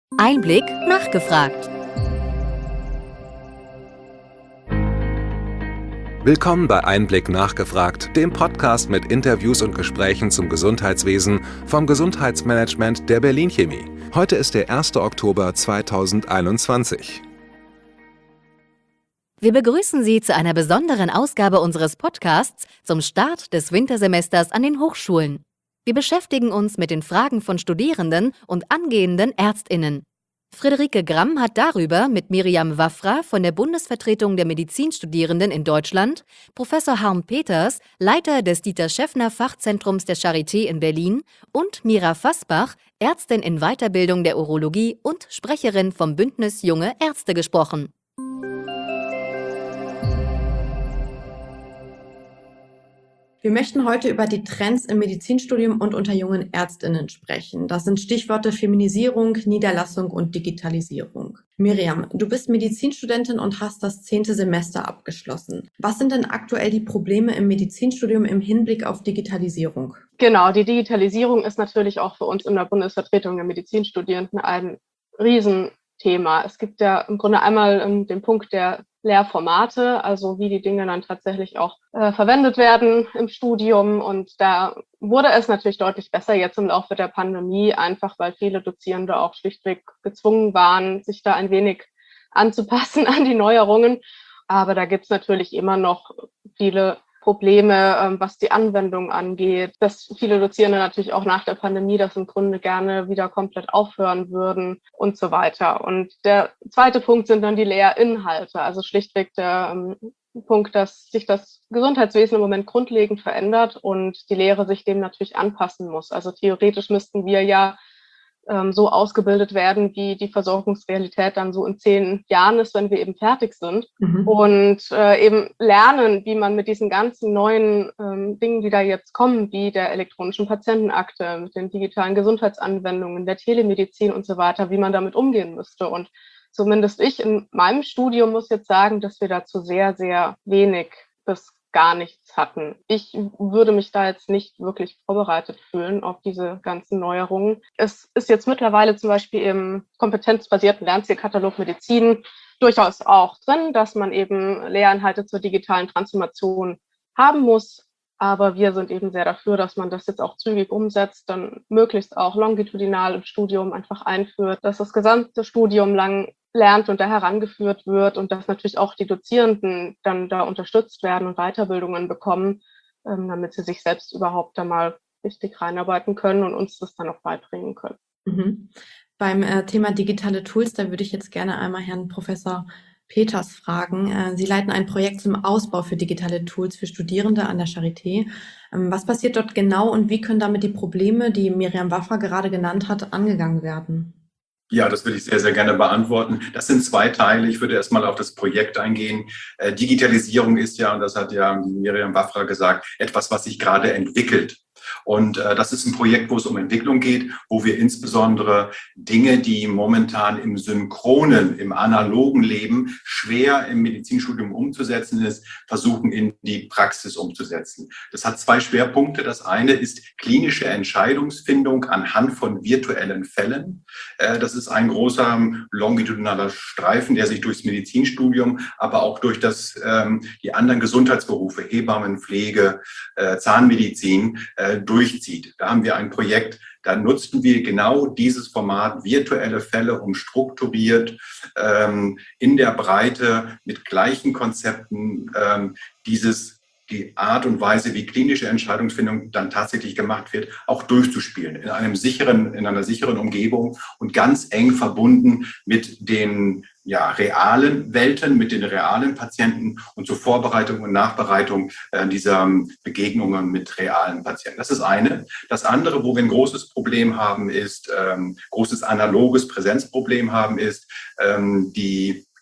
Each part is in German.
Einblick nachgefragt. Willkommen bei Einblick nachgefragt, dem Podcast mit Interviews und Gesprächen zum Gesundheitswesen vom Gesundheitsmanagement der Berlin Chemie. Heute ist der 1. Oktober 2021. Wir begrüßen Sie zu einer besonderen Ausgabe unseres Podcasts zum Start des Wintersemesters an den Hochschulen. Wir beschäftigen uns mit den Fragen von Studierenden und angehenden ÄrztInnen. Friederike Gramm hat darüber mit Miriam Wafra von der Bundesvertretung der Medizinstudierenden in Deutschland, Professor Harm Peters, Leiter des Dieter-Schäffner-Fachzentrums der Charité in Berlin und Mira Fassbach, Ärztin in Weiterbildung der Urologie und Sprecherin vom Bündnis Junge Ärzte gesprochen. Wir möchten heute über die Trends im Medizinstudium und unter jungen ÄrztInnen sprechen. Das sind Stichworte Feminisierung, Niederlassung und Digitalisierung. Miriam, du bist Medizinstudentin und hast das 10. Semester abgeschlossen. Was sind denn aktuell die Probleme im Medizinstudium im Hinblick auf Digitalisierung? Genau, die Digitalisierung ist natürlich auch für uns in der Bundesvertretung der Medizinstudierenden ein Riesenthema. Es gibt ja im Grunde einmal den Punkt der Lehrformate, also wie die Dinge dann tatsächlich auch verwendet werden im Studium. Und da wurde es natürlich deutlich besser jetzt im Laufe der Pandemie, einfach weil viele Dozierende auch schlichtweg gezwungen waren, sich da ein wenig anzupassen an die Neuerungen. Aber da gibt es natürlich immer noch viele Probleme, was die Anwendung angeht, dass viele Dozierende natürlich auch nach der Pandemie das im Grunde gerne wieder komplett aufhören würden und so weiter. Und der zweite Punkt sind dann die Lehrinhalte, also schlichtweg der Punkt, dass sich das Gesundheitswesen im Moment grundlegend verändert und die Lehre sich dem natürlich anpassen muss. Also theoretisch müssten wir ja so ausgebildet werden, wie die Versorgungsrealität dann so in 10 Jahren ist, wenn wir eben fertig sind. Und eben lernen, wie man mit diesen ganzen neuen Dingen, die da jetzt kommen, wie der elektronischen Patientenakte, mit den digitalen Gesundheitsanwendungen, der Telemedizin und so weiter, wie man damit umgehen müsste. Und zumindest ich in meinem Studium muss jetzt sagen, dass wir dazu sehr, sehr wenig bis gar nichts hatten. Ich würde mich da jetzt nicht wirklich vorbereitet fühlen auf diese ganzen Neuerungen. Es ist jetzt mittlerweile zum Beispiel im kompetenzbasierten Lernzielkatalog Medizin durchaus auch drin, dass man eben Lehrinhalte zur digitalen Transformation haben muss. Aber wir sind eben sehr dafür, dass man das jetzt auch zügig umsetzt, dann möglichst auch longitudinal im Studium einfach einführt, dass das gesamte Studium lang lernt und da herangeführt wird und dass natürlich auch die Dozierenden dann da unterstützt werden und Weiterbildungen bekommen, damit sie sich selbst überhaupt da mal richtig reinarbeiten können und uns das dann auch beibringen können. Beim Thema digitale Tools, da würde ich jetzt gerne einmal Herrn Professor Peters fragen. Sie leiten ein Projekt zum Ausbau für digitale Tools für Studierende an der Charité. Was passiert dort genau und wie können damit die Probleme, die Miriam Wafra gerade genannt hat, angegangen werden? Ja, das würde ich sehr, sehr gerne beantworten. Das sind 2 Teile. Ich würde erstmal auf das Projekt eingehen. Digitalisierung ist ja, und das hat ja Miriam Wafra gesagt, etwas, was sich gerade entwickelt. Und das ist ein Projekt, wo es um Entwicklung geht, wo wir insbesondere Dinge, die momentan im synchronen, im analogen Leben schwer im Medizinstudium umzusetzen ist, versuchen in die Praxis umzusetzen. Das hat 2 Schwerpunkte. Das eine ist klinische Entscheidungsfindung anhand von virtuellen Fällen. Das ist ein großer longitudinaler Streifen, der sich durchs Medizinstudium, aber auch durch die anderen Gesundheitsberufe, Hebammen, Pflege, Zahnmedizin, durchzieht. Da haben wir ein Projekt, da nutzten wir genau dieses Format virtuelle Fälle, um strukturiert in der Breite mit gleichen Konzepten die Art und Weise, wie klinische Entscheidungsfindung dann tatsächlich gemacht wird, auch durchzuspielen in einer sicheren Umgebung und ganz eng verbunden mit den realen Welten, mit den realen Patienten und zur Vorbereitung und Nachbereitung dieser Begegnungen mit realen Patienten. Das ist eine. Das andere, wo wir ein großes Problem haben, großes analoges Präsenzproblem haben, ist die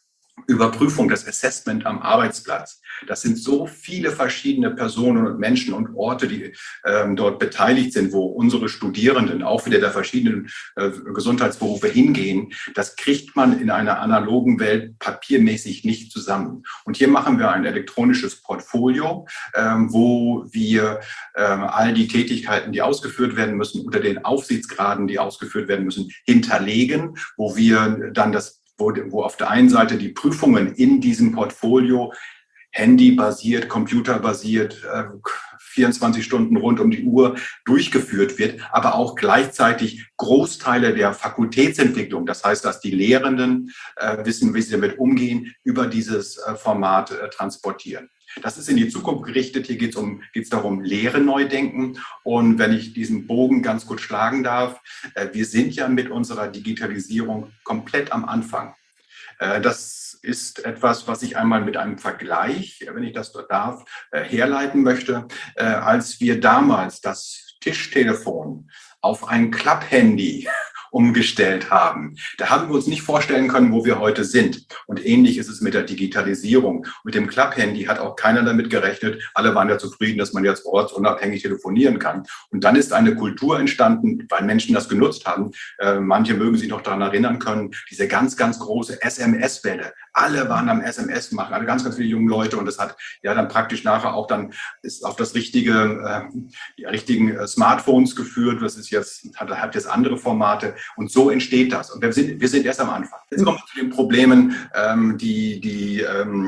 Überprüfung, das Assessment am Arbeitsplatz. Das sind so viele verschiedene Personen und Menschen und Orte, die dort beteiligt sind, wo unsere Studierenden auch wieder der verschiedenen Gesundheitsberufe hingehen. Das kriegt man in einer analogen Welt papiermäßig nicht zusammen. Und hier machen wir ein elektronisches Portfolio, wo wir all die Tätigkeiten, die ausgeführt werden müssen, unter den Aufsichtsgraden, die ausgeführt werden müssen, hinterlegen, wo wir dann wo auf der einen Seite die Prüfungen in diesem Portfolio handybasiert, computerbasiert, 24 Stunden rund um die Uhr durchgeführt wird, aber auch gleichzeitig Großteile der Fakultätsentwicklung, das heißt, dass die Lehrenden wissen, wie sie damit umgehen, über dieses Format transportieren. Das ist in die Zukunft gerichtet. Hier geht es darum, Lehre neu denken. Und wenn ich diesen Bogen ganz gut schlagen darf, wir sind ja mit unserer Digitalisierung komplett am Anfang. Das ist etwas, was ich einmal mit einem Vergleich, wenn ich das darf, herleiten möchte. Als wir damals das Tischtelefon auf ein Klapphandy umgestellt haben. Da haben wir uns nicht vorstellen können, wo wir heute sind. Und ähnlich ist es mit der Digitalisierung. Mit dem Klapphandy hat auch keiner damit gerechnet. Alle waren ja zufrieden, dass man jetzt ortsunabhängig telefonieren kann. Und dann ist eine Kultur entstanden, weil Menschen das genutzt haben. Manche mögen sich noch daran erinnern können, diese ganz, ganz große SMS-Welle. Alle waren am SMS machen, alle ganz, ganz viele junge Leute. Und das hat ja dann praktisch nachher auch dann ist auf das die richtigen Smartphones geführt. Das ist jetzt, hat jetzt andere Formate. Und so entsteht das. Und wir sind erst am Anfang. Jetzt kommen wir zu den Problemen, die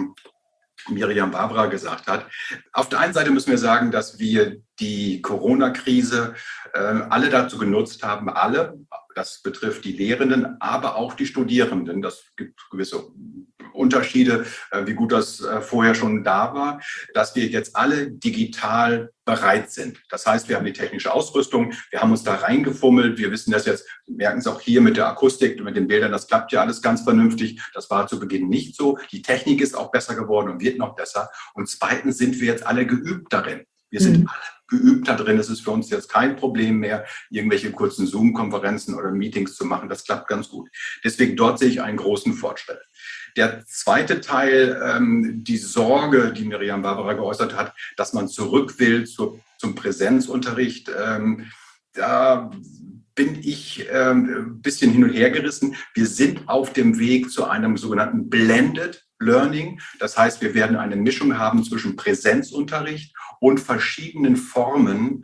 Miriam Vavra gesagt hat. Auf der einen Seite müssen wir sagen, dass wir die Corona-Krise alle dazu genutzt haben, das betrifft die Lehrenden, aber auch die Studierenden. Das gibt gewisse Unterschiede, wie gut das vorher schon da war, dass wir jetzt alle digital bereit sind. Das heißt, wir haben die technische Ausrüstung, wir haben uns da reingefummelt, wir wissen das jetzt, merken es auch hier mit der Akustik, mit den Bildern, das klappt ja alles ganz vernünftig. Das war zu Beginn nicht so. Die Technik ist auch besser geworden und wird noch besser. Und zweitens sind wir jetzt alle geübt darin. Wir sind alle geübt da drin. Es ist für uns jetzt kein Problem mehr, irgendwelche kurzen Zoom-Konferenzen oder Meetings zu machen. Das klappt ganz gut. Deswegen dort sehe ich einen großen Fortschritt. Der zweite Teil, die Sorge, die Miriam Vavra geäußert hat, dass man zurück will zum Präsenzunterricht, da bin ich ein bisschen hin und her gerissen. Wir sind auf dem Weg zu einem sogenannten Blended Learning. Das heißt, wir werden eine Mischung haben zwischen Präsenzunterricht und verschiedenen Formen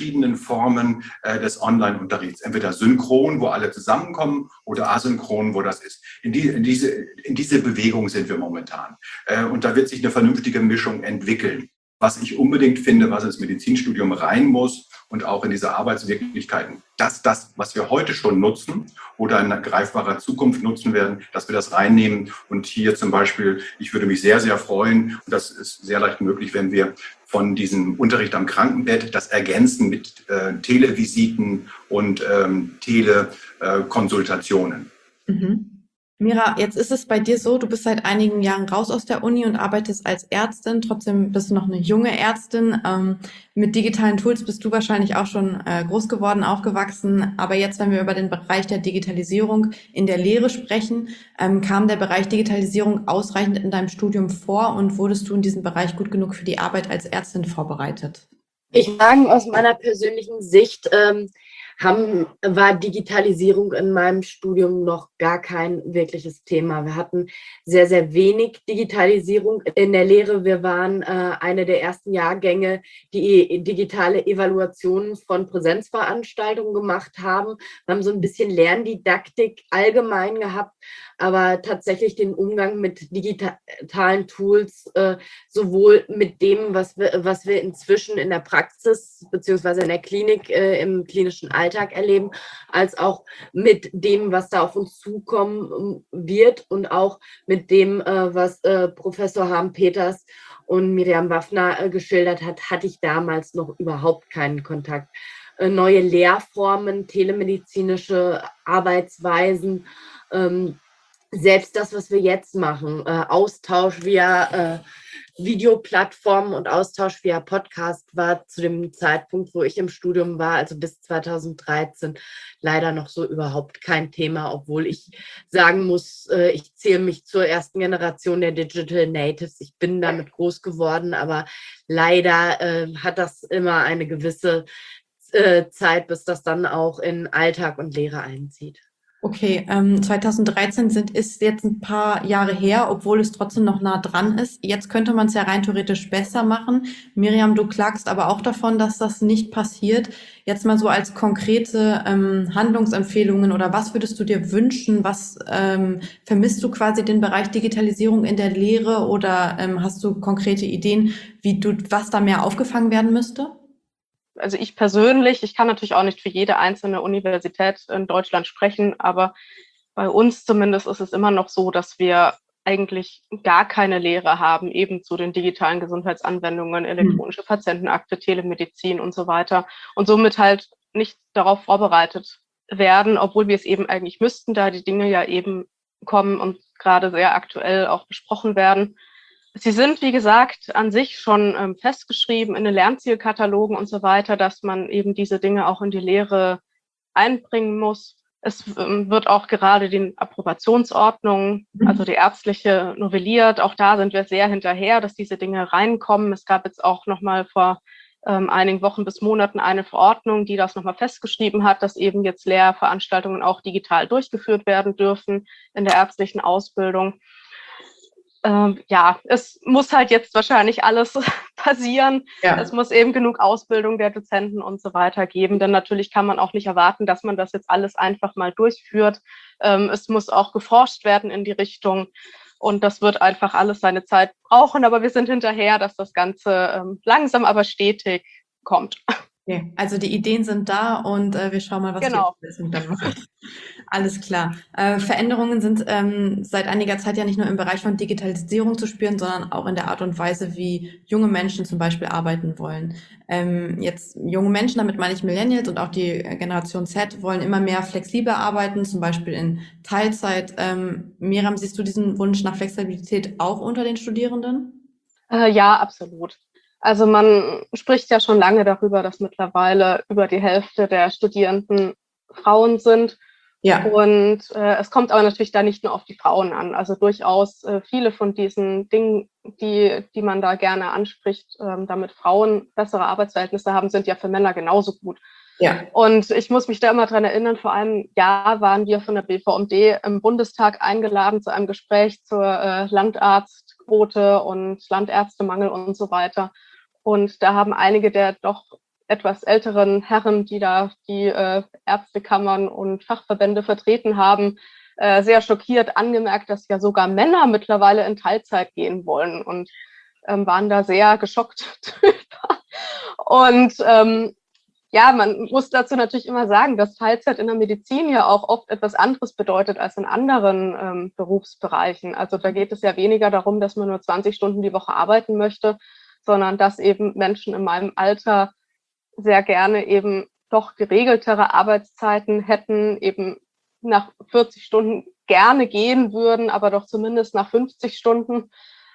des Online-Unterrichts. Entweder synchron, wo alle zusammenkommen, oder asynchron, wo das ist. In diese Bewegung sind wir momentan. Und da wird sich eine vernünftige Mischung entwickeln. Was ich unbedingt finde, was ins Medizinstudium rein muss und auch in diese Arbeitswirklichkeiten, dass das, was wir heute schon nutzen oder in greifbarer Zukunft nutzen werden, dass wir das reinnehmen. Und hier zum Beispiel, ich würde mich sehr, sehr freuen, und das ist sehr leicht möglich, wenn wir von diesem Unterricht am Krankenbett das ergänzen mit Televisiten und Telekonsultationen. Mira, jetzt ist es bei dir so, du bist seit einigen Jahren raus aus der Uni und arbeitest als Ärztin. Trotzdem bist du noch eine junge Ärztin. Mit digitalen Tools bist du wahrscheinlich auch schon groß geworden, aufgewachsen. Aber jetzt, wenn wir über den Bereich der Digitalisierung in der Lehre sprechen, kam der Bereich Digitalisierung ausreichend in deinem Studium vor und wurdest du in diesem Bereich gut genug für die Arbeit als Ärztin vorbereitet? Ich sagen, aus meiner persönlichen Sicht war Digitalisierung in meinem Studium noch gar kein wirkliches Thema. Wir hatten sehr, sehr wenig Digitalisierung in der Lehre. Wir waren eine der ersten Jahrgänge, die digitale Evaluationen von Präsenzveranstaltungen gemacht haben. Wir haben so ein bisschen Lerndidaktik allgemein gehabt, aber tatsächlich den Umgang mit digitalen Tools, sowohl mit dem, was wir inzwischen in der Praxis beziehungsweise in der Klinik im klinischen Alltag erleben, als auch mit dem, was da auf uns zukommen wird und auch mit dem, was Professor Harm-Peters und Miriam Vavra geschildert hat, hatte ich damals noch überhaupt keinen Kontakt. Neue Lehrformen, telemedizinische Arbeitsweisen, selbst das, was wir jetzt machen, Austausch via Videoplattformen und Austausch via Podcast war zu dem Zeitpunkt, wo ich im Studium war, also bis 2013, leider noch so überhaupt kein Thema, obwohl ich sagen muss, ich zähle mich zur ersten Generation der Digital Natives. Ich bin damit groß geworden, aber leider hat das immer eine gewisse Zeit, bis das dann auch in Alltag und Lehre einzieht. Okay, 2013 ist jetzt ein paar Jahre her, obwohl es trotzdem noch nah dran ist. Jetzt könnte man es ja rein theoretisch besser machen. Miriam, du klagst aber auch davon, dass das nicht passiert. Jetzt mal so als konkrete Handlungsempfehlungen oder was würdest du dir wünschen? Was vermisst du quasi den Bereich Digitalisierung in der Lehre oder hast du konkrete Ideen, was da mehr aufgefangen werden müsste? Also ich persönlich, ich kann natürlich auch nicht für jede einzelne Universität in Deutschland sprechen, aber bei uns zumindest ist es immer noch so, dass wir eigentlich gar keine Lehre haben, eben zu den digitalen Gesundheitsanwendungen, elektronische Patientenakte, Telemedizin und so weiter und somit halt nicht darauf vorbereitet werden, obwohl wir es eben eigentlich müssten, da die Dinge ja eben kommen und gerade sehr aktuell auch besprochen werden. Sie sind, wie gesagt, an sich schon festgeschrieben in den Lernzielkatalogen und so weiter, dass man eben diese Dinge auch in die Lehre einbringen muss. Es wird auch gerade die Approbationsordnung, also die ärztliche, novelliert. Auch da sind wir sehr hinterher, dass diese Dinge reinkommen. Es gab jetzt auch nochmal vor einigen Wochen bis Monaten eine Verordnung, die das nochmal festgeschrieben hat, dass eben jetzt Lehrveranstaltungen auch digital durchgeführt werden dürfen in der ärztlichen Ausbildung. Es muss halt jetzt wahrscheinlich alles passieren. Ja. Es muss eben genug Ausbildung der Dozenten und so weiter geben, denn natürlich kann man auch nicht erwarten, dass man das jetzt alles einfach mal durchführt. Es muss auch geforscht werden in die Richtung und das wird einfach alles seine Zeit brauchen, aber wir sind hinterher, dass das Ganze langsam, aber stetig kommt. Okay, also die Ideen sind da und wir schauen mal, was die Umsetzung dann macht. Alles klar. Veränderungen sind seit einiger Zeit ja nicht nur im Bereich von Digitalisierung zu spüren, sondern auch in der Art und Weise, wie junge Menschen zum Beispiel arbeiten wollen. Jetzt junge Menschen, damit meine ich Millennials und auch die Generation Z, wollen immer mehr flexibel arbeiten, zum Beispiel in Teilzeit. Miriam, siehst du diesen Wunsch nach Flexibilität auch unter den Studierenden? Ja, absolut. Also man spricht ja schon lange darüber, dass mittlerweile über die Hälfte der Studierenden Frauen sind. Ja. Und es kommt aber natürlich da nicht nur auf die Frauen an. Also durchaus viele von diesen Dingen, die man da gerne anspricht, damit Frauen bessere Arbeitsverhältnisse haben, sind ja für Männer genauso gut. Ja. Und ich muss mich da immer dran erinnern, vor einem Jahr waren wir von der BVMD im Bundestag eingeladen zu einem Gespräch zur Landarztquote und Landärztemangel und so weiter. Und da haben einige der doch etwas älteren Herren, die da die Ärztekammern und Fachverbände vertreten haben, sehr schockiert angemerkt, dass ja sogar Männer mittlerweile in Teilzeit gehen wollen und waren da sehr geschockt drüber. Und man muss dazu natürlich immer sagen, dass Teilzeit in der Medizin ja auch oft etwas anderes bedeutet als in anderen Berufsbereichen. Also da geht es ja weniger darum, dass man nur 20 Stunden die Woche arbeiten möchte, sondern dass eben Menschen in meinem Alter sehr gerne eben doch geregeltere Arbeitszeiten hätten, eben nach 40 Stunden gerne gehen würden, aber doch zumindest nach 50 Stunden.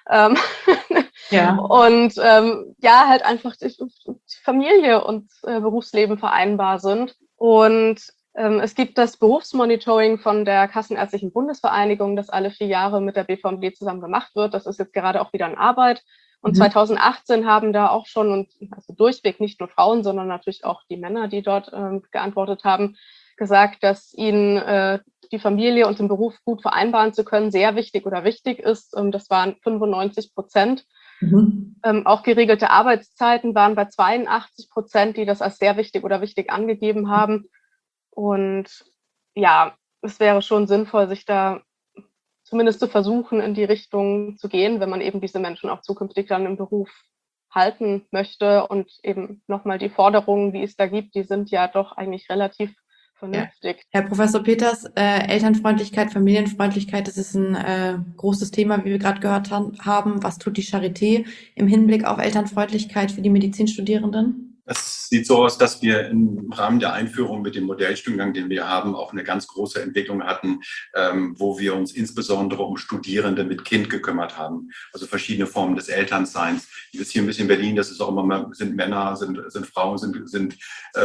Ja. Und halt einfach die Familie und Berufsleben vereinbar sind. Und es gibt das Berufsmonitoring von der Kassenärztlichen Bundesvereinigung, das alle 4 Jahre mit der BVMD zusammen gemacht wird. Das ist jetzt gerade auch wieder in Arbeit. Und 2018 haben da auch schon, und also durchweg nicht nur Frauen, sondern natürlich auch die Männer, die dort geantwortet haben, gesagt, dass ihnen die Familie und den Beruf gut vereinbaren zu können, sehr wichtig oder wichtig ist. Das waren 95%. Auch geregelte Arbeitszeiten waren bei 82%, die das als sehr wichtig oder wichtig angegeben haben. Und ja, es wäre schon sinnvoll, sich da zumindest zu versuchen, in die Richtung zu gehen, wenn man eben diese Menschen auch zukünftig dann im Beruf halten möchte. Und eben nochmal die Forderungen, die es da gibt, die sind ja doch eigentlich relativ vernünftig. Ja. Herr Professor Peters, Elternfreundlichkeit, Familienfreundlichkeit, das ist ein großes Thema, wie wir gerade gehört haben. Was tut die Charité im Hinblick auf Elternfreundlichkeit für die Medizinstudierenden? Es sieht so aus, dass wir im Rahmen der Einführung mit dem Modellstudiengang, den wir haben, auch eine ganz große Entwicklung hatten, wo wir uns insbesondere um Studierende mit Kind gekümmert haben. Also verschiedene Formen des Elternseins. Jetzt hier ein bisschen in Berlin, das ist auch immer, sind Männer, sind Frauen, sind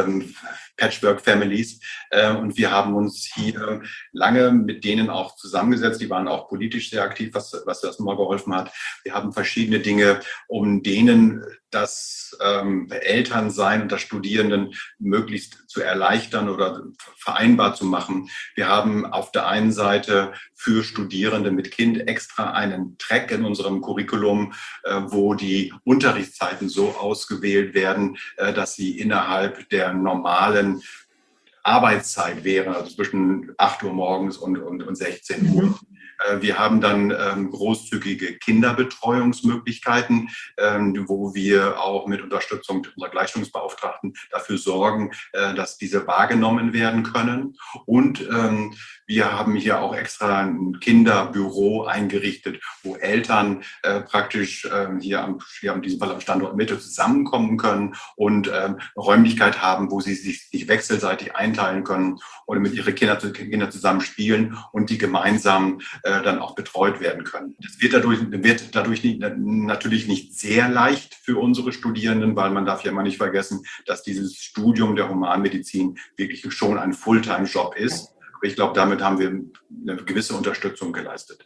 Patchwork-Families. Und wir haben uns hier lange mit denen auch zusammengesetzt. Die waren auch politisch sehr aktiv, was das mal geholfen hat. Wir haben verschiedene Dinge, um denen das Elternsein und das Studierenden möglichst zu erleichtern oder vereinbar zu machen. Wir haben auf der einen Seite für Studierende mit Kind extra einen Track in unserem Curriculum, wo die Unterrichtszeiten so ausgewählt werden, dass sie innerhalb der normalen Arbeitszeit wären, also zwischen 8 Uhr morgens und 16 Uhr. Wir haben dann großzügige Kinderbetreuungsmöglichkeiten, wo wir auch mit Unterstützung unserer Gleichstellungsbeauftragten dafür sorgen, dass diese wahrgenommen werden können. Und wir haben hier auch extra ein Kinderbüro eingerichtet, wo Eltern praktisch hier in diesem Fall am Standort Mitte zusammenkommen können und Räumlichkeit haben, wo sie sich wechselseitig einteilen können oder mit ihren Kindern zusammen spielen und die gemeinsam dann auch betreut werden können. Das wird dadurch natürlich nicht sehr leicht für unsere Studierenden, weil man darf ja immer nicht vergessen, dass dieses Studium der Humanmedizin wirklich schon ein Fulltime-Job ist. Aber ich glaube, damit haben wir eine gewisse Unterstützung geleistet.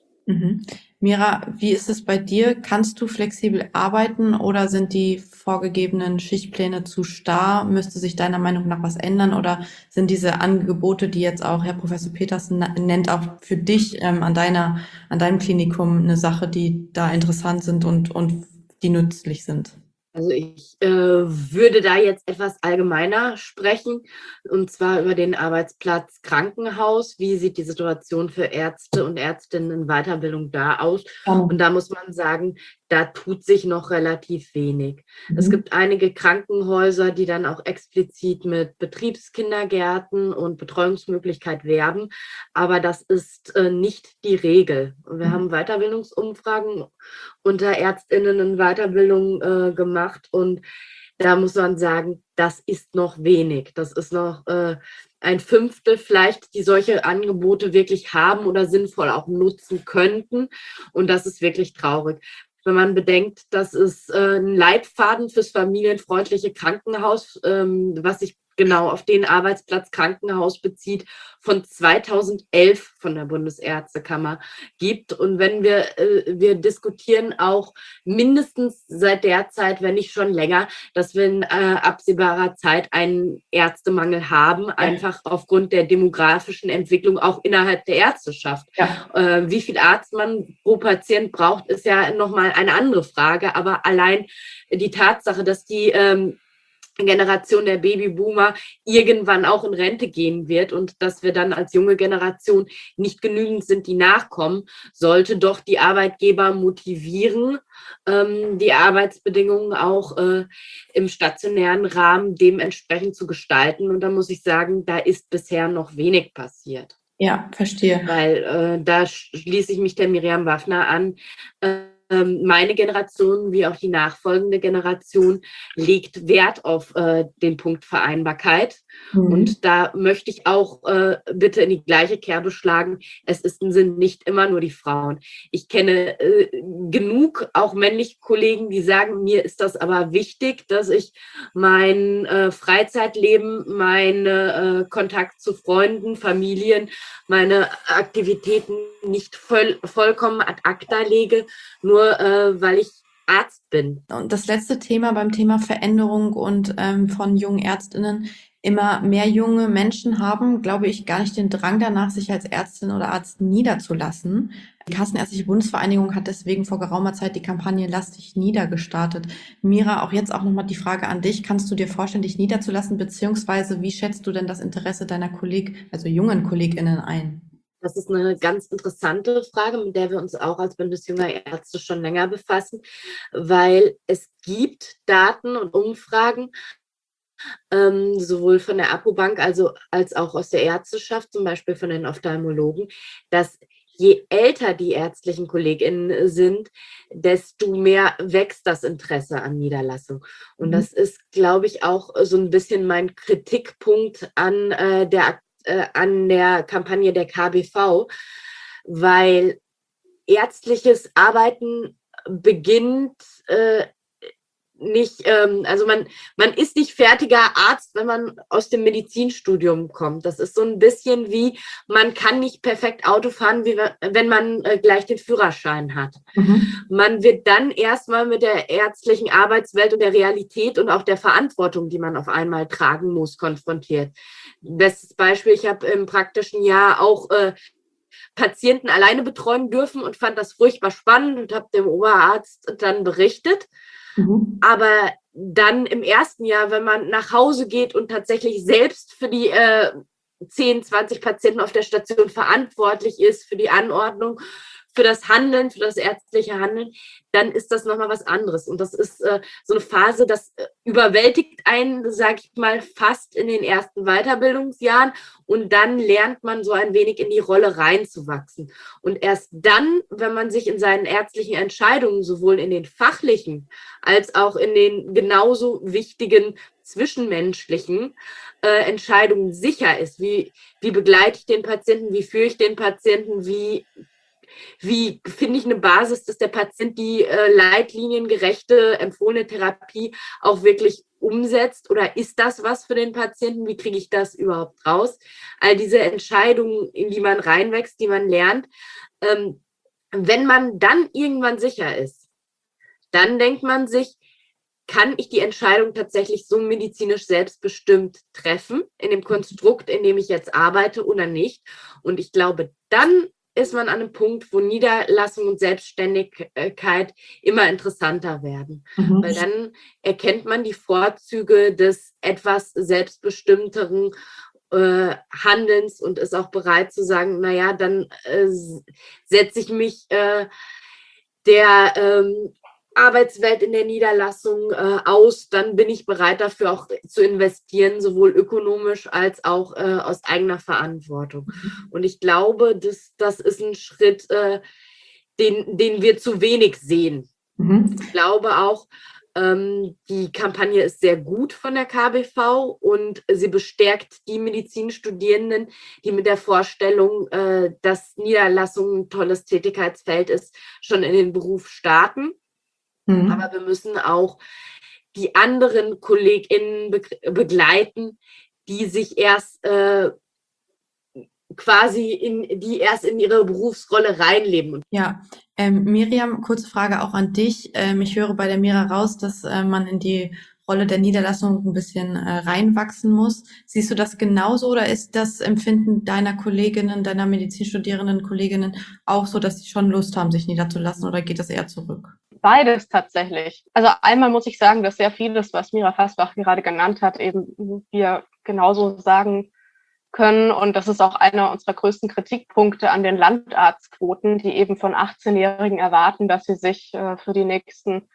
Mira, wie ist es bei dir? Kannst du flexibel arbeiten oder sind die vorgegebenen Schichtpläne zu starr? Müsste sich deiner Meinung nach was ändern oder sind diese Angebote, die jetzt auch Herr Professor Petersen nennt, auch für dich an deinem Klinikum eine Sache, die da interessant sind und die nützlich sind? Also ich würde da jetzt etwas allgemeiner sprechen, und zwar über den Arbeitsplatz Krankenhaus. Wie sieht die Situation für Ärzte und Ärztinnen in Weiterbildung da aus? Und da muss man sagen, da tut sich noch relativ wenig. Es gibt einige Krankenhäuser, die dann auch explizit mit Betriebskindergärten und Betreuungsmöglichkeit werben, aber das ist nicht die Regel. Wir haben Weiterbildungsumfragen unter ÄrztInnen in Weiterbildung gemacht und da muss man sagen, das ist noch wenig. Das ist noch ein Fünftel vielleicht, die solche Angebote wirklich haben oder sinnvoll auch nutzen könnten, und das ist wirklich traurig. Wenn man bedenkt, dass es ein Leitfaden fürs familienfreundliche Krankenhaus, was sich genau auf den Arbeitsplatz Krankenhaus bezieht, von 2011 von der Bundesärztekammer gibt. Und wenn wir diskutieren auch mindestens seit der Zeit, wenn nicht schon länger, dass wir in absehbarer Zeit einen Ärztemangel haben, einfach aufgrund der demografischen Entwicklung auch innerhalb der Ärzteschaft. Ja. Wie viel Arzt man pro Patient braucht, ist ja nochmal eine andere Frage. Aber allein die Tatsache, dass die Generation der Babyboomer irgendwann auch in Rente gehen wird und dass wir dann als junge Generation nicht genügend sind, die nachkommen, sollte doch die Arbeitgeber motivieren, die Arbeitsbedingungen auch im stationären Rahmen dementsprechend zu gestalten. Und da muss ich sagen, da ist bisher noch wenig passiert. Ja, verstehe. Weil da schließe ich mich der Miriam Waffner an. Meine Generation wie auch die nachfolgende Generation legt Wert auf den Punkt Vereinbarkeit. Und da möchte ich auch bitte in die gleiche Kerbe schlagen. Es sind nicht immer nur die Frauen. Ich kenne genug auch männliche Kollegen, die sagen, mir ist das aber wichtig, dass ich mein Freizeitleben, meinen Kontakt zu Freunden, Familien, meine Aktivitäten nicht vollkommen ad acta lege, nur weil ich Arzt bin. Und das letzte Thema beim Thema Veränderung und von jungen ÄrztInnen: Immer mehr junge Menschen haben, glaube ich, gar nicht den Drang danach, sich als Ärztin oder Arzt niederzulassen. Die Kassenärztliche Bundesvereinigung hat deswegen vor geraumer Zeit die Kampagne Lass dich nieder gestartet. Mira, auch jetzt auch nochmal die Frage an dich. Kannst du dir vorstellen, dich niederzulassen, beziehungsweise wie schätzt du denn das Interesse deiner jungen KollegInnen ein? Das ist eine ganz interessante Frage, mit der wir uns auch als Bündnis junger Ärzte schon länger befassen, weil es gibt Daten und Umfragen, sowohl von der Apobank als auch aus der Ärzteschaft, zum Beispiel von den Ophthalmologen, dass je älter die ärztlichen KollegInnen sind, desto mehr wächst das Interesse an Niederlassung. Und das ist, glaube ich, auch so ein bisschen mein Kritikpunkt an der Kampagne der KBV, weil ärztliches Arbeiten beginnt nicht, also man ist nicht fertiger Arzt, wenn man aus dem Medizinstudium kommt. Das ist so ein bisschen wie, man kann nicht perfekt Auto fahren, wie wenn man gleich den Führerschein hat. Man wird dann erstmal mit der ärztlichen Arbeitswelt und der Realität und auch der Verantwortung, die man auf einmal tragen muss, konfrontiert. Bestes Beispiel, ich habe im praktischen Jahr auch Patienten alleine betreuen dürfen und fand das furchtbar spannend und habe dem Oberarzt dann berichtet. Aber dann im ersten Jahr, wenn man nach Hause geht und tatsächlich selbst für die 10, 20 Patienten auf der Station verantwortlich ist, für die Anordnung, für das Handeln, für das ärztliche Handeln, dann ist das nochmal was anderes. Und das ist so eine Phase, das überwältigt einen, sage ich mal, fast in den ersten Weiterbildungsjahren. Und dann lernt man so ein wenig in die Rolle reinzuwachsen. Und erst dann, wenn man sich in seinen ärztlichen Entscheidungen sowohl in den fachlichen als auch in den genauso wichtigen zwischenmenschlichen Entscheidungen sicher ist, wie begleite ich den Patienten, wie führe ich den Patienten, wie finde ich eine Basis, dass der Patient die leitliniengerechte, empfohlene Therapie auch wirklich umsetzt? Oder ist das was für den Patienten? Wie kriege ich das überhaupt raus? All diese Entscheidungen, in die man reinwächst, die man lernt. Wenn man dann irgendwann sicher ist, dann denkt man sich, kann ich die Entscheidung tatsächlich so medizinisch selbstbestimmt treffen, in dem Konstrukt, in dem ich jetzt arbeite oder nicht? Und ich glaube, dann ist man an einem Punkt, wo Niederlassung und Selbstständigkeit immer interessanter werden. Weil dann erkennt man die Vorzüge des etwas selbstbestimmteren Handelns und ist auch bereit zu sagen, naja, dann setze ich mich der Arbeitswelt in der Niederlassung aus, dann bin ich bereit dafür auch zu investieren, sowohl ökonomisch als auch aus eigener Verantwortung. Und ich glaube, das ist ein Schritt, den wir zu wenig sehen. Ich glaube auch, die Kampagne ist sehr gut von der KBV und sie bestärkt die Medizinstudierenden, die mit der Vorstellung, dass Niederlassung ein tolles Tätigkeitsfeld ist, schon in den Beruf starten. Aber wir müssen auch die anderen KollegInnen begleiten, die sich erst erst in ihre Berufsrolle reinleben. Ja, Miriam, kurze Frage auch an dich. Ich höre bei der Mira raus, dass man in die Rolle der Niederlassung ein bisschen reinwachsen muss. Siehst du das genauso oder ist das Empfinden deiner Kolleginnen, deiner Medizinstudierenden Kolleginnen auch so, dass sie schon Lust haben, sich niederzulassen oder geht das eher zurück? Beides tatsächlich. Also einmal muss ich sagen, dass sehr vieles, was Mira Fasbach gerade genannt hat, eben wir genauso sagen können. Und das ist auch einer unserer größten Kritikpunkte an den Landarztquoten, die eben von 18-Jährigen erwarten, dass sie sich für die nächsten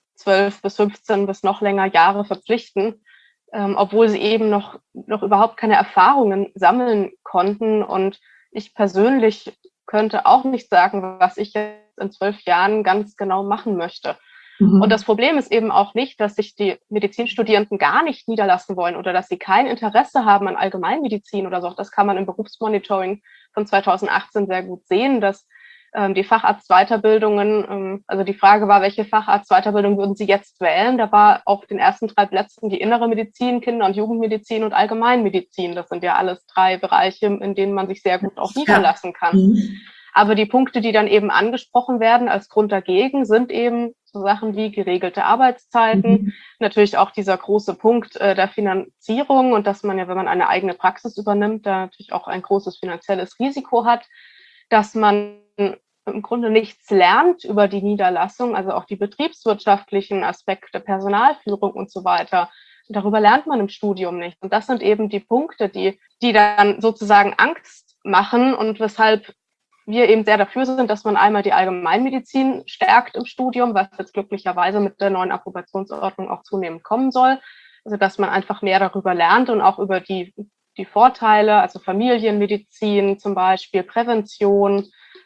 12 bis 15 bis noch länger Jahre verpflichten, obwohl sie eben noch überhaupt keine Erfahrungen sammeln konnten. Und ich persönlich könnte auch nicht sagen, was ich jetzt in 12 Jahren ganz genau machen möchte. Und das Problem ist eben auch nicht, dass sich die Medizinstudierenden gar nicht niederlassen wollen oder dass sie kein Interesse haben an Allgemeinmedizin oder so. Das kann man im Berufsmonitoring von 2018 sehr gut sehen, dass die Facharztweiterbildungen, also die Frage war, welche Facharztweiterbildung würden Sie jetzt wählen? Da war auf den ersten 3 Plätzen die innere Medizin, Kinder- und Jugendmedizin und Allgemeinmedizin. Das sind ja alles 3 Bereiche, in denen man sich sehr gut auch niederlassen kann. Aber die Punkte, die dann eben angesprochen werden als Grund dagegen, sind eben so Sachen wie geregelte Arbeitszeiten, natürlich auch dieser große Punkt der Finanzierung und dass man ja, wenn man eine eigene Praxis übernimmt, da natürlich auch ein großes finanzielles Risiko hat, dass man im Grunde nichts lernt über die Niederlassung, also auch die betriebswirtschaftlichen Aspekte, Personalführung und so weiter. Darüber lernt man im Studium nicht. Und das sind eben die Punkte, die dann sozusagen Angst machen und weshalb wir eben sehr dafür sind, dass man einmal die Allgemeinmedizin stärkt im Studium, was jetzt glücklicherweise mit der neuen Approbationsordnung auch zunehmend kommen soll. Also dass man einfach mehr darüber lernt und auch über die Vorteile, also Familienmedizin zum Beispiel, Prävention,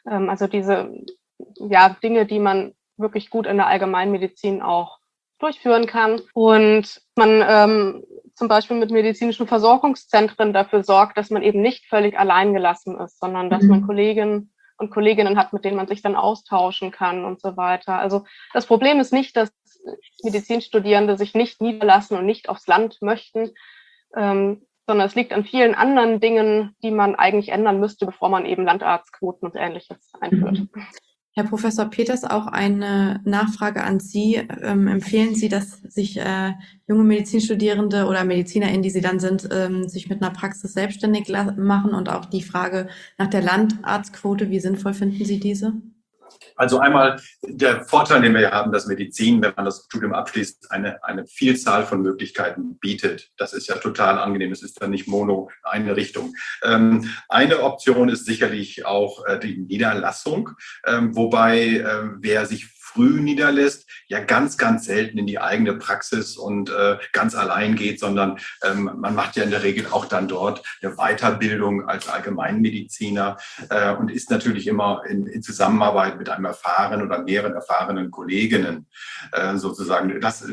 Also diese Dinge, die man wirklich gut in der Allgemeinmedizin auch durchführen kann. Und man zum Beispiel mit medizinischen Versorgungszentren dafür sorgt, dass man eben nicht völlig alleingelassen ist, sondern dass man Kolleginnen und Kolleginnen hat, mit denen man sich dann austauschen kann und so weiter. Also das Problem ist nicht, dass Medizinstudierende sich nicht niederlassen und nicht aufs Land möchten, sondern es liegt an vielen anderen Dingen, die man eigentlich ändern müsste, bevor man eben Landarztquoten und Ähnliches einführt. Herr Professor Peters, auch eine Nachfrage an Sie. Empfehlen Sie, dass sich junge Medizinstudierende oder MedizinerInnen, die Sie dann sind, sich mit einer Praxis selbstständig machen? Und auch die Frage nach der Landarztquote, wie sinnvoll finden Sie diese? Also einmal der Vorteil, den wir ja haben, dass Medizin, wenn man das Studium abschließt, eine Vielzahl von Möglichkeiten bietet. Das ist ja total angenehm. Es ist dann nicht mono eine Richtung. Eine Option ist sicherlich auch die Niederlassung, wobei wer sich früh niederlässt, ja ganz, ganz selten in die eigene Praxis und ganz allein geht, sondern man macht ja in der Regel auch dann dort eine Weiterbildung als Allgemeinmediziner und ist natürlich immer in Zusammenarbeit mit einem erfahrenen oder mehreren erfahrenen Kolleginnen sozusagen.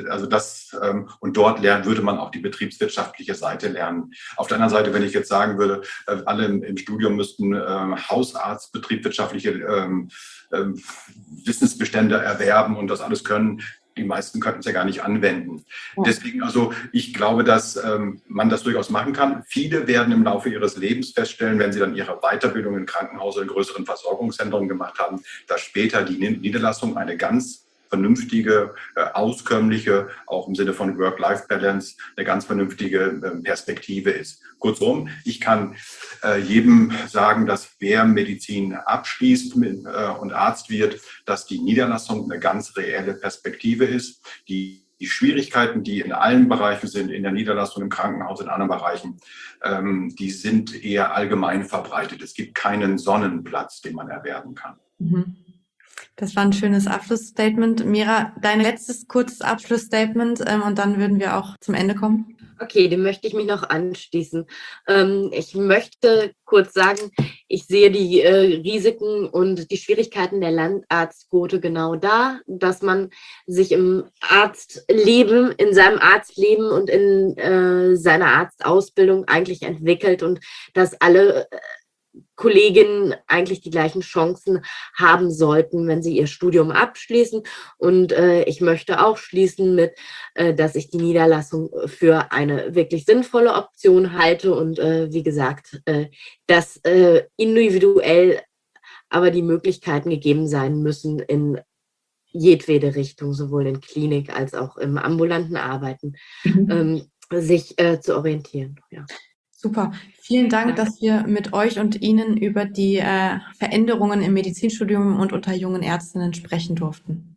Und dort würde man auch die betriebswirtschaftliche Seite lernen. Auf der anderen Seite, wenn ich jetzt sagen würde, alle im Studium müssten Hausarzt, betriebswirtschaftliche Wissensbestände erwerben und das alles können. Die meisten könnten es ja gar nicht anwenden. Ja. Deswegen, also ich glaube, dass man das durchaus machen kann. Viele werden im Laufe ihres Lebens feststellen, wenn sie dann ihre Weiterbildung im Krankenhaus oder in größeren Versorgungszentren gemacht haben, dass später die Niederlassung eine ganz vernünftige, auskömmliche, auch im Sinne von Work-Life-Balance, eine ganz vernünftige Perspektive ist. Kurzum, ich kann jedem sagen, dass wer Medizin abschließt und Arzt wird, dass die Niederlassung eine ganz reelle Perspektive ist. Die Schwierigkeiten, die in allen Bereichen sind, in der Niederlassung, im Krankenhaus, in anderen Bereichen, die sind eher allgemein verbreitet. Es gibt keinen Sonnenplatz, den man erwerben kann. Mhm. Das war ein schönes Abschlussstatement. Mira, dein letztes kurzes Abschlussstatement und dann würden wir auch zum Ende kommen. Okay, dem möchte ich mich noch anschließen. Ich möchte kurz sagen, ich sehe die Risiken und die Schwierigkeiten der Landarztquote genau da, dass man sich im Arztleben, in seinem Arztleben und in seiner Arztausbildung eigentlich entwickelt und dass alle Kolleginnen eigentlich die gleichen Chancen haben sollten, wenn sie ihr Studium abschließen. Und ich möchte auch schließen mit, dass ich die Niederlassung für eine wirklich sinnvolle Option halte und wie gesagt, dass individuell aber die Möglichkeiten gegeben sein müssen in jedwede Richtung, sowohl in Klinik als auch im ambulanten Arbeiten, sich zu orientieren. Ja. Super. Vielen Dank, dass wir mit euch und Ihnen über die Veränderungen im Medizinstudium und unter jungen Ärztinnen sprechen durften.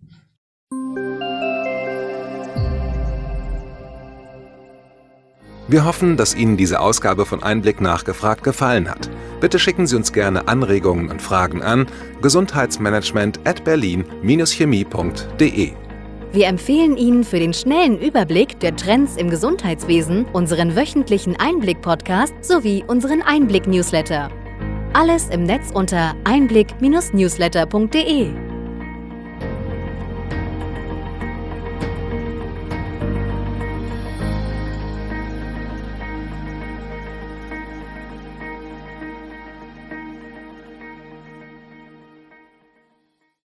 Wir hoffen, dass Ihnen diese Ausgabe von Einblick nachgefragt gefallen hat. Bitte schicken Sie uns gerne Anregungen und Fragen an gesundheitsmanagement@berlin-chemie.de. Wir empfehlen Ihnen für den schnellen Überblick der Trends im Gesundheitswesen unseren wöchentlichen Einblick-Podcast sowie unseren Einblick-Newsletter. Alles im Netz unter einblick-newsletter.de.